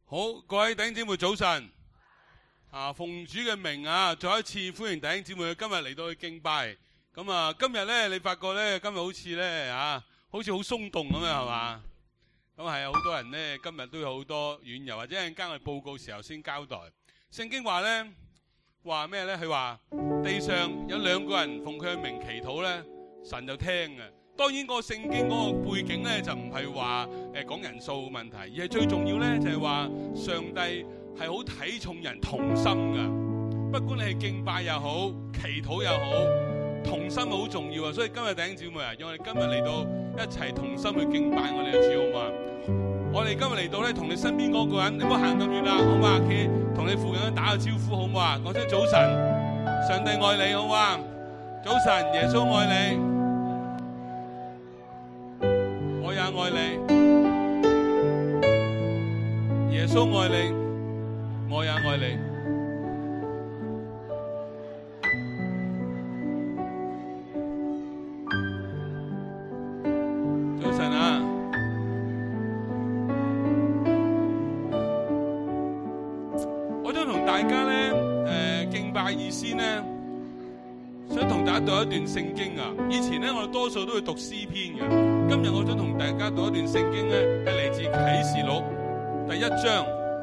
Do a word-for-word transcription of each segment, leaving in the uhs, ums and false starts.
好，各位弟兄姊妹早晨。啊，奉主嘅名啊，再一次歡迎弟兄姊妹今日嚟到去敬拜。咁啊，今日咧，你發覺咧，今日好似咧啊，好似好鬆動咁樣，係嘛？咁係啊，好多人咧，今日都有好多遠遊，或者陣間我哋報告時候先交代。聖經話咧，話咩咧？佢話地上有兩個人奉佢嘅名祈禱咧，神就聽嘅。當然，個聖經嗰個背景咧就唔係話誒講人數問題，而係最重要咧就係話上帝係好睇重人同心㗎。不管你係敬拜又好，祈禱又好，同心好重要啊！所以今日弟兄姊妹啊，讓我哋今日嚟到一齊同心去敬拜我哋嘅主，好嘛？我哋今日嚟到咧，同你身邊嗰個人，你唔好行咁遠啦，好嘛？佢同你附近打個招呼，好唔好啊？講聲早晨，上帝愛你，好嘛？早晨，耶穌愛你。我也愛你，耶穌愛你，我也愛你。早晨啊！我想同大家咧，誒、呃、敬拜以先咧，想同大家讀一段聖經啊！以前咧，我哋多數都會讀詩篇嘅。今日我想同大家讀一段聖經咧，係嚟自啟示錄第一章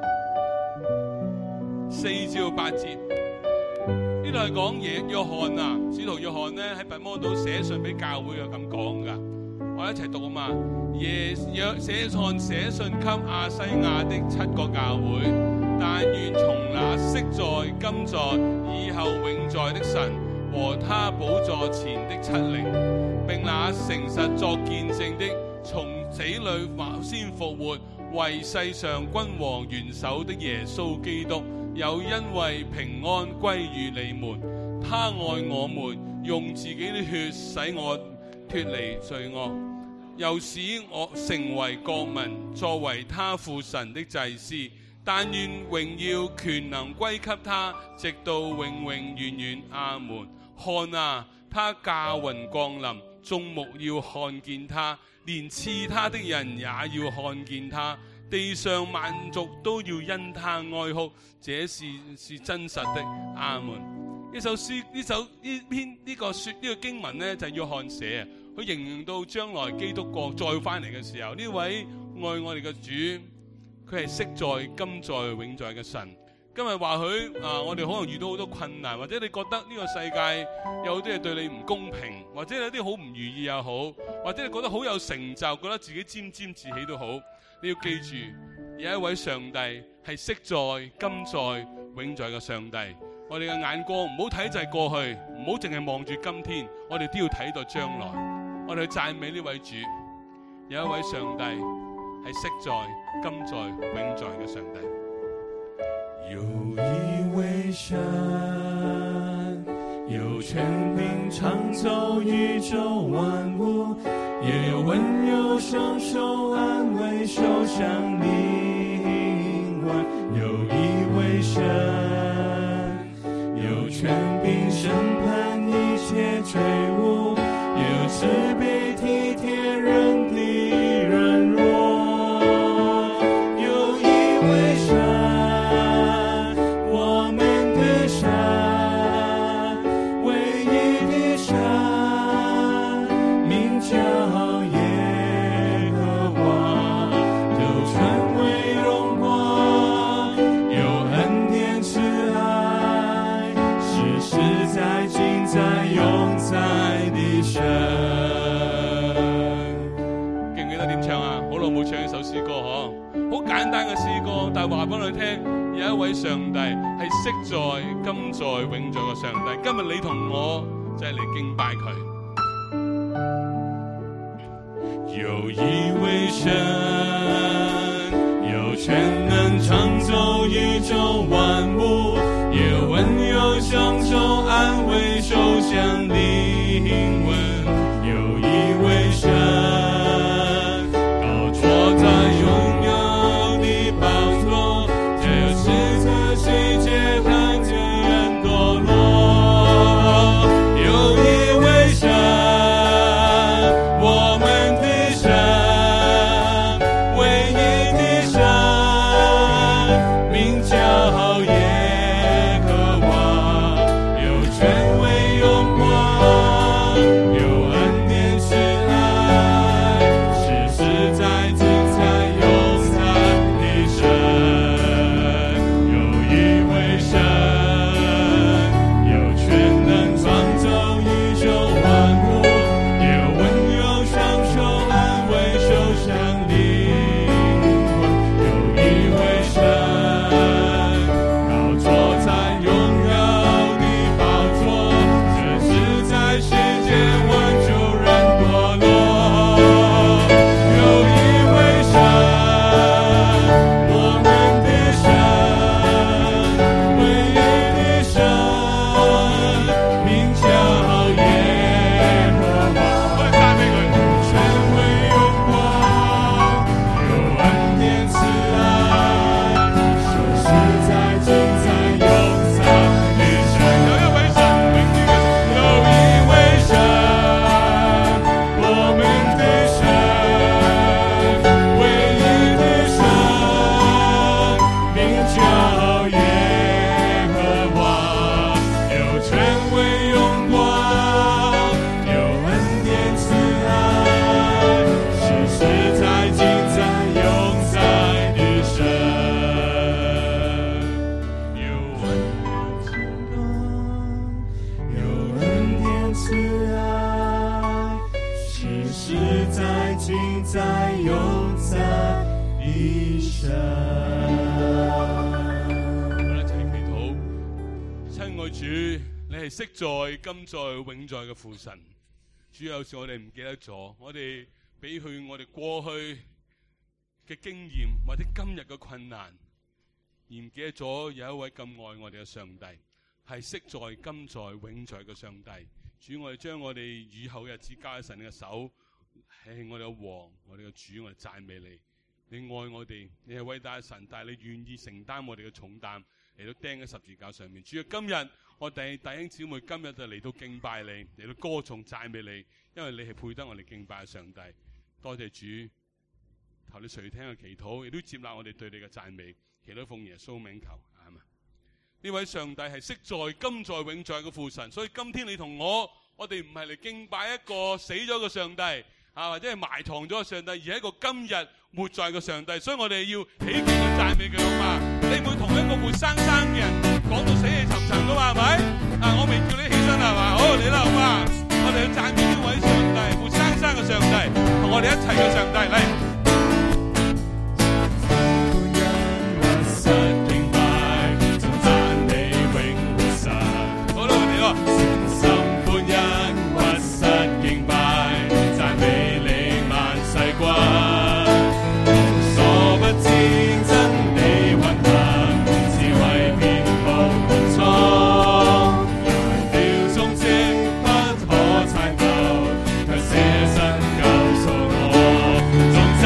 四至到八節。呢度係講耶約翰啊，使徒約翰咧喺拔摩島寫信俾教會嘅咁講噶。我哋一齊讀啊嘛。耶約寫翰寫信給亞西亞的七個教會，但願從那昔在、今在、以後永在的神和他寶座前的七靈，並那誠實作見證的，從死裏先復活，為世上君王元首的耶穌基督，又因為平安歸於你們。他愛我們，用自己的血使我脫離罪惡，又使我成為國民，作為他父神的祭司。但願榮耀權能歸給他，直到永永遠遠。阿門。看啊，他駕雲降臨，眾目要看見他，連刺他的人也要看見他，地上萬族都要因他哀哭。這是是真實的。阿門。呢首詩，呢首呢篇呢個說呢、這個經文呢，就係、約翰寫啊，佢形容到將來基督國再翻嚟嘅時候，呢位愛我哋嘅主，佢係昔在、今在、永在嘅神。今日話佢啊，我哋可能遇到好多困難，或者你覺得呢個世界有啲嘢對你唔公平，或者有啲好唔如意又好，或者你覺得好有成就，覺得自己沾沾自喜都好，你要記住，有一位上帝係昔在、今在、永在嘅上帝。我哋嘅眼光唔好睇就係過去，唔好淨係望住今天，我哋都要睇到將來。我哋去讚美呢位主，有一位上帝係昔在、今在、永在嘅上帝。 有一位神，有權柄創造宇宙萬物，也有溫柔雙手安慰受傷靈魂。有一位神，有權柄審判一切罪惡，也有慈悲體貼人的軟弱。有一位神， 簡單嘅詩歌，但係話俾你聽，有一位上帝係昔在、今在、永在嘅上帝。今日你同我就係嚟敬拜佢。 有一位神，有權能創造宇宙萬物，也有溫柔雙手安慰受傷靈魂。有一位神，高坐在永我们的神，唯一的神。 你係昔在、今在、永在嘅父神。主，有時我哋唔記得咗，我哋比去我哋過去嘅經驗或者今日嘅困難，而唔記得咗有一位咁愛我哋嘅上帝，係昔在、今在、永在嘅上帝。主，我哋將我哋以後日子交喺神嘅手，係我哋嘅王，我哋嘅主，我哋讚美你。你愛我哋，你係偉大嘅神，但係你願意承擔我哋嘅重擔嚟到釘喺十字架上面。主，今日我哋弟兄姊妹今日就嚟到敬拜你，嚟到歌頌讚美你，因為你係配得我哋敬拜嘅上帝。多謝主，求你垂聽嘅祈禱，亦都接納我哋對你嘅讚美。祈禱奉耶穌名求，阿們。呢位上帝係昔在、今在、永在嘅父神，所以今天你同我，我哋唔係嚟敬拜一個死咗嘅上帝啊，或者係埋藏咗嘅上帝，而係一個今日活在嘅上帝。所以我哋要起勁去讚美佢，好嘛？你唔會同一個活生生嘅人講到死氣沉沉噶嘛，係咪？啊，我未叫你起身係嘛？好，你啦，好嘛？我哋要讚美呢位上帝，活生生嘅上帝，同我哋一齊嘅上帝嚟。 從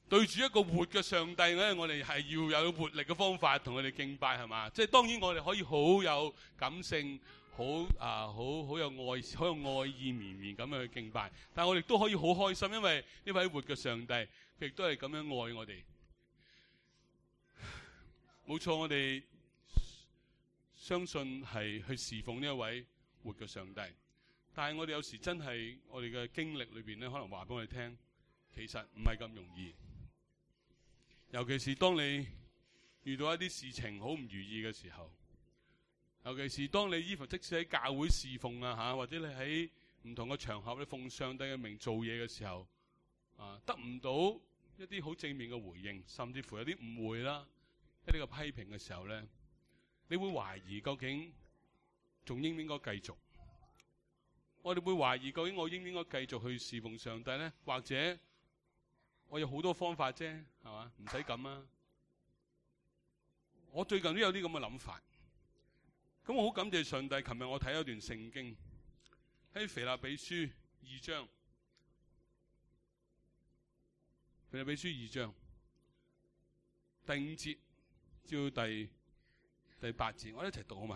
對住一個活嘅上帝咧，我哋係要有活力嘅方法同佢哋敬拜，係嘛？即係當然我哋可以好有感性，好啊，好好有愛，好有愛意綿綿咁樣去敬拜。但係我哋都可以好開心，因為呢位活嘅上帝，佢亦都係咁樣愛我哋。冇錯，我哋相信係去侍奉呢一位活嘅上帝。但係我哋有時真係我哋嘅經歷裏邊咧，可能話俾我哋聽，其實唔係咁容易。尤其是當你遇到一啲事情好唔如意嘅時候，尤其是當你依乎即使喺教會侍奉啊嚇，或者你喺唔同嘅場合你奉上帝嘅名做嘢嘅時候，啊得唔到一啲好正面嘅回應，甚至乎有啲誤會啦，一啲嘅批評嘅時候咧，你會懷疑究竟仲應唔應該繼續？我哋會懷疑究竟我應唔應該繼續去侍奉上帝咧？或者我有好多方法啫，係嘛？唔使咁啊！我最近都有啲咁嘅諗法。咁我好感謝上帝。琴日我睇咗一段聖經喺腓立比書二章，腓立比書二章第五節至到第第八節，我哋一齊讀好嘛？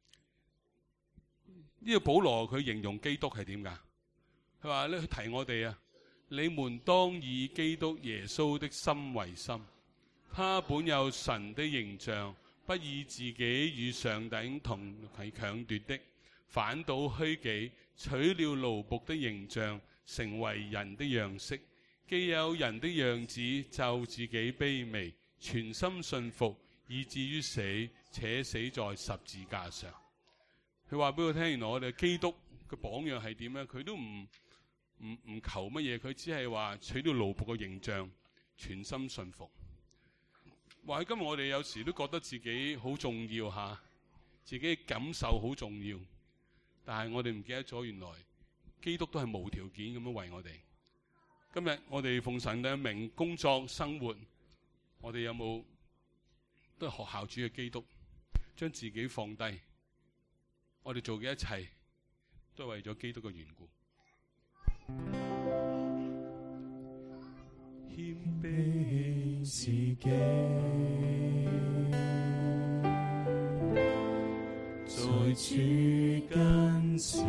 呢個保羅佢形容基督係點㗎？佢話咧，佢提我哋啊。你們當以基督耶穌的心為心，他本有神的形象，不以自己與上帝同係強奪的，反倒虛己，取了奴僕的形象，成為人的樣式。既有人的樣子，就自己卑微，全心信服，以至於死，且死在十字架上。佢話俾我聽，原來我哋基督嘅榜樣係點咧？佢都唔唔唔求乜嘢，佢只係話取到奴僕嘅形象，全心信服。話喺今日我哋有時都覺得自己好重要吓，自己嘅感受好重要，但係我哋唔記得咗，原來基督都係無條件咁樣為我哋。今日我哋奉神嘅名工作生活，我哋有冇都係學效主嘅基督，將自己放低，我哋做嘅一切都係為咗基督嘅緣故。 謙卑自己，在主跟前，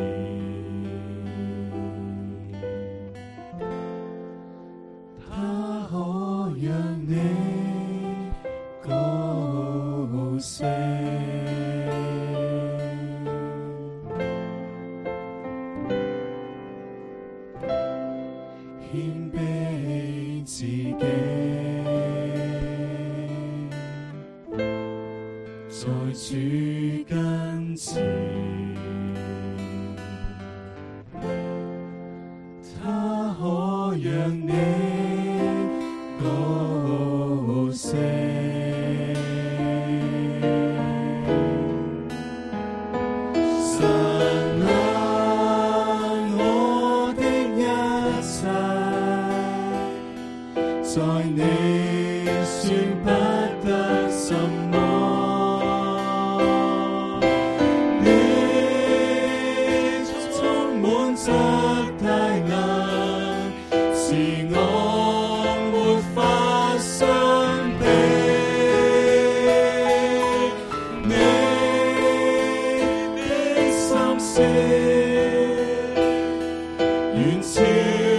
他可讓你高升。謙卑自己，在主跟前，他可讓你高升。在你算不得什麼，你充滿着大能，是我沒法相比。你的心思遠超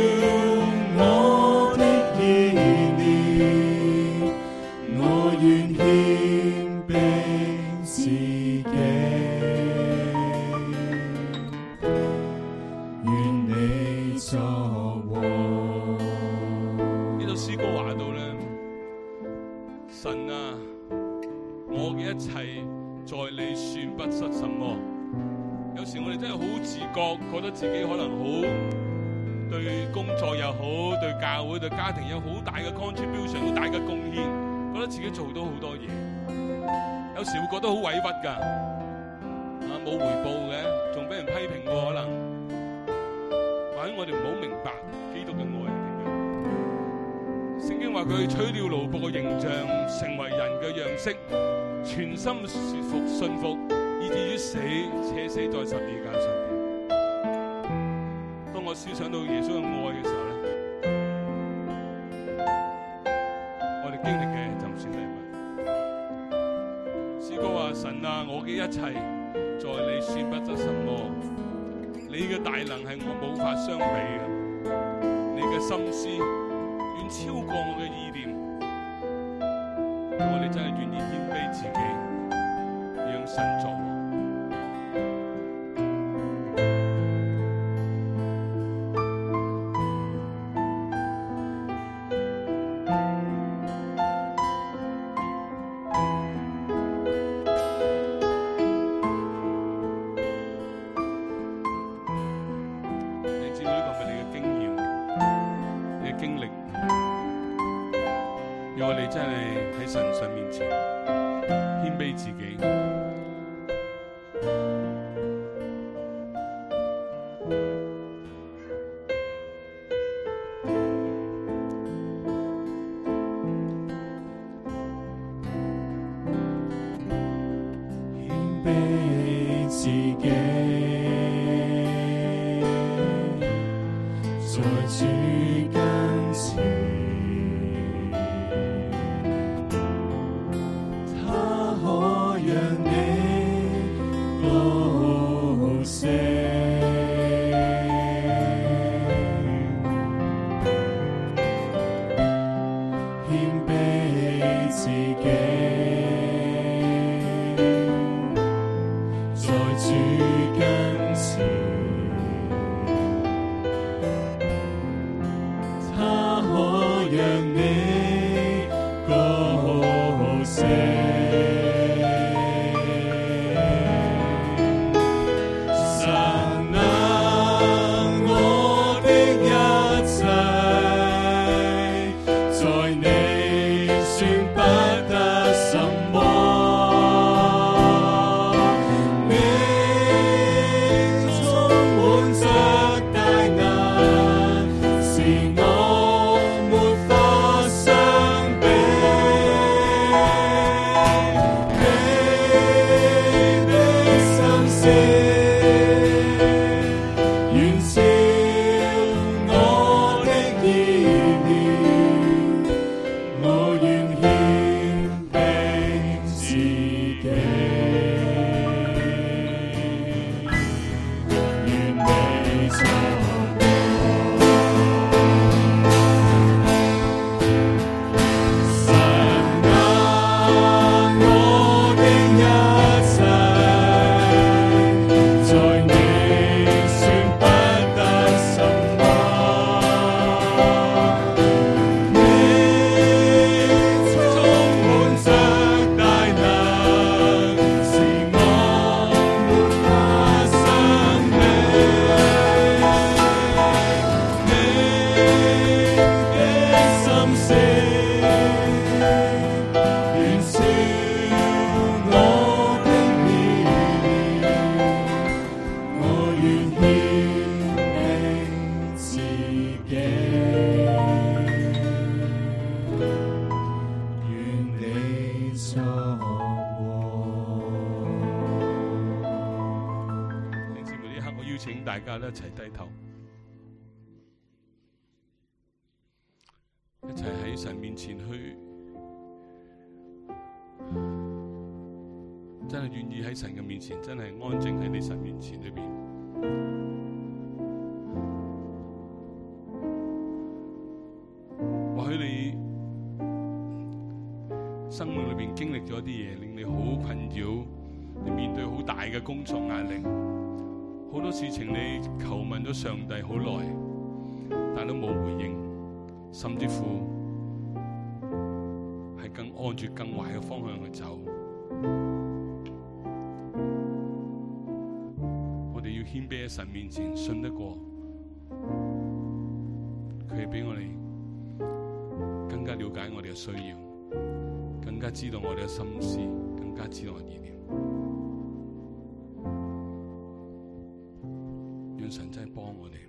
一切在你算不失什麼。有時我哋真係好自覺，覺得自己可能好對工作又好，對教會對家庭有好大嘅 contribution， 好大嘅貢獻，覺得自己做到好多嘢。有時會覺得好委屈㗎，啊冇回報嘅，仲俾人批評過可能。或者我哋唔好明白基督嘅愛係點樣。聖經話佢取了奴僕嘅形象，成為人嘅樣式。全心順服信服，以至於死，且死在十字架上邊。當我思想到耶穌嘅愛嘅時候咧， 經歷嘅就唔算禮物。詩歌話：神啊，我嘅一切在你算不得什麼，你嘅大能係我無法相比嘅，你嘅心思遠超過我嘅意念。我哋真係願意謙卑自己，讓神作王。大家一齊低頭，一齊喺神面前去，真係願意喺神嘅面前，真係安靜喺你神面前裏邊。或許你生命裏邊經歷咗啲嘢，令你好困擾，你面對好大嘅工作壓力。好多事情你求問咗上帝好耐，但都冇回應，甚至乎係更按住更壞嘅方向去走。我哋要謙卑喺神面前，信得過佢俾我哋更加了解我哋嘅需要，更加知道我哋嘅心思，更加知道我嘅意念。神真係幫我哋。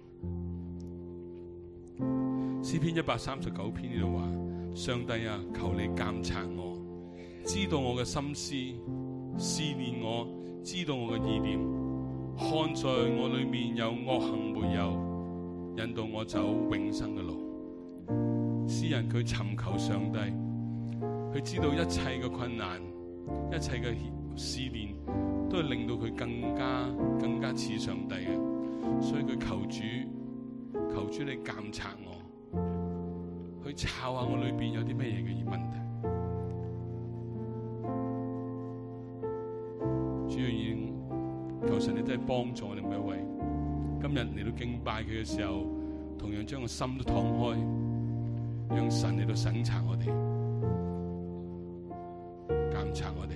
詩篇一百三十九篇呢度話：上帝啊，求你監察我，知道我嘅心思，試煉我，知道我嘅意念，看在我裏面有惡行沒有，引導我走永生嘅路。詩人佢尋求上帝， 佢知道一切嘅困難、一切嘅試煉，都係令到佢更加、更加似上帝嘅。所以佢求主，求主你監察我，去抄下我裏邊有啲咩嘢嘅問題。主要已經求神你真係幫助我哋每一位。今日嚟到敬拜佢嘅時候，同樣將個心都敞開，讓神嚟到審查我哋，監察我哋。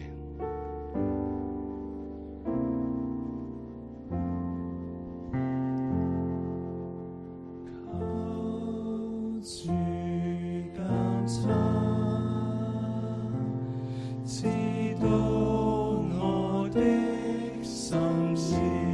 求主監察，知道我的心思。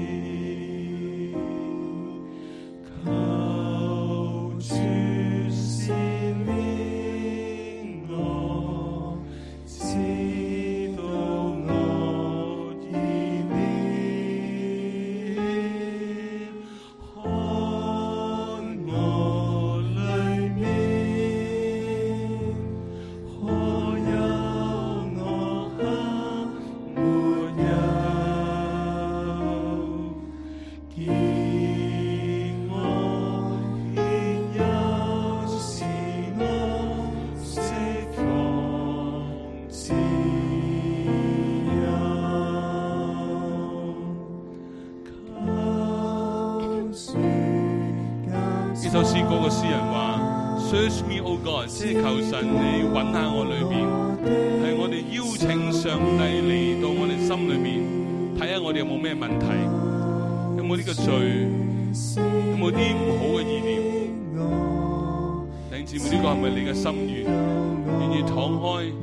呢首詩歌嘅詩人話 ：Search me, O God， 即係求神你揾下我裏邊，係我哋邀請上帝嚟到我哋心裏邊，睇下我哋有冇咩問題，有冇呢個罪，有冇啲唔好嘅意念。弟兄姊妹，呢個係咪你嘅心願？願意敞開，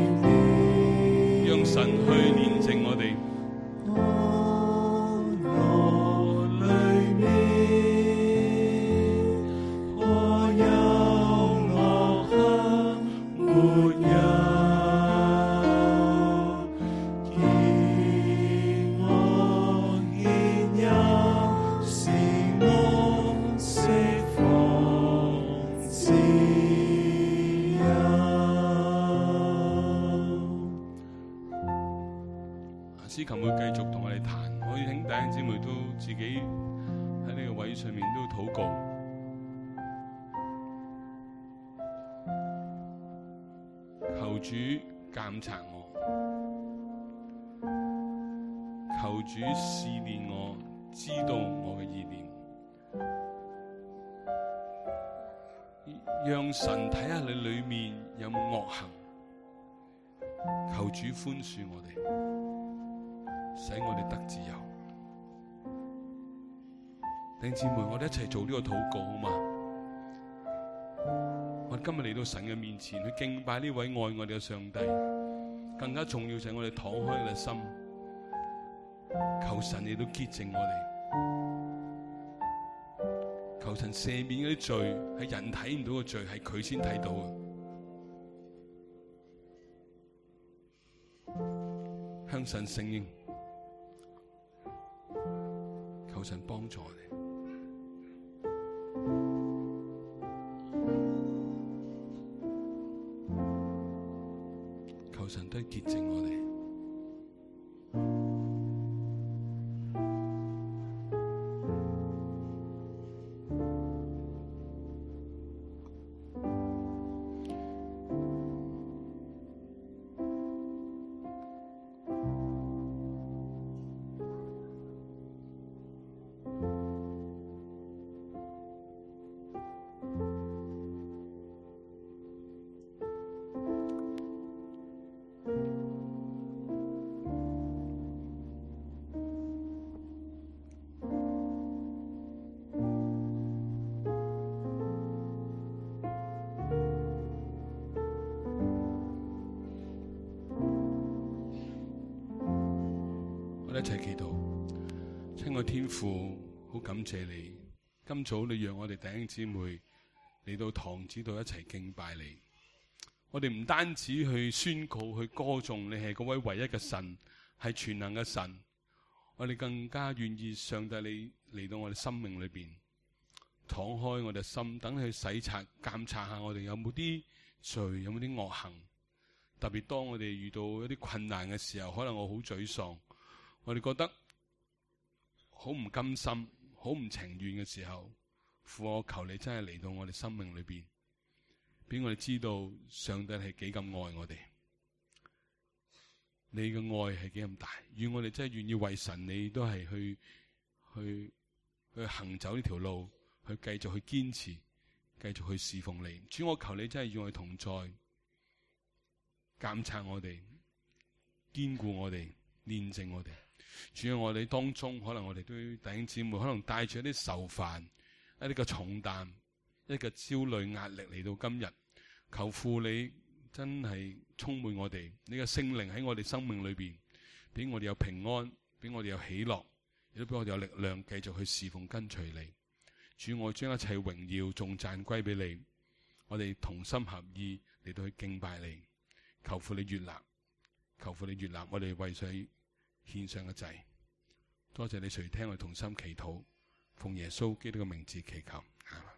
讓神去煉淨我哋。詩琴會繼續同我哋彈，我要請弟兄姊妹都自己喺呢個位上面都禱告，求主監察我，求主試煉我，知道我嘅意念，讓神睇下你裏面有冇惡行，求主寬恕我哋，使我哋得自由。弟兄姊妹，我哋一齊做呢個禱告好嗎？我哋今日嚟到神嘅面前去敬拜呢位愛我哋嘅上帝，更加重要就係我哋敞開我哋心，求神嚟到潔淨我哋，求神赦免嗰啲罪係人睇唔到嘅罪，係佢先睇到嘅。向神承認，求神幫助我哋。求神都潔淨我哋。一齊祈禱，親愛天父，好感謝你，今早你讓我哋弟兄姊妹嚟到堂子度一齊敬拜你。我哋唔單止去宣告、去歌頌你係嗰位唯一嘅神，係全能嘅神，我哋更加願意上帝你嚟到我哋生命裏邊，敞開我哋心，等你去洗察、監察下我哋有冇啲罪，有冇啲惡行， 特別當我哋遇到一啲困難嘅時候，可能我好沮喪，我哋覺得好唔甘心、好唔情願嘅時候，父，我求你真係嚟到我哋生命裏邊，俾我哋知道上帝係幾咁愛我哋，你嘅愛係幾咁大，願我哋真係願意為神，你都係去去去行走呢條路，去繼續去堅持，繼續去侍奉你。主，我求你真係與我哋同在，監察我哋，堅固我哋，煉淨我哋。主，喺我哋當中，可能我哋都弟兄姊妹可能帶住一啲愁煩、一啲嘅重擔、一個焦慮壓力嚟到今日，求父你真係充滿我哋，你嘅聖靈喺我哋生命裏邊，俾我哋有平安，俾我哋有喜樂，亦都俾我哋有力量繼續去侍奉跟隨你。主，我將一切榮耀頌讚歸俾你，我哋同心合意嚟到去敬拜你，求父你悅納，求父你悅納我哋為水獻上嘅祭。多謝你垂聽我哋同心祈禱，奉耶穌基督嘅名字祈求。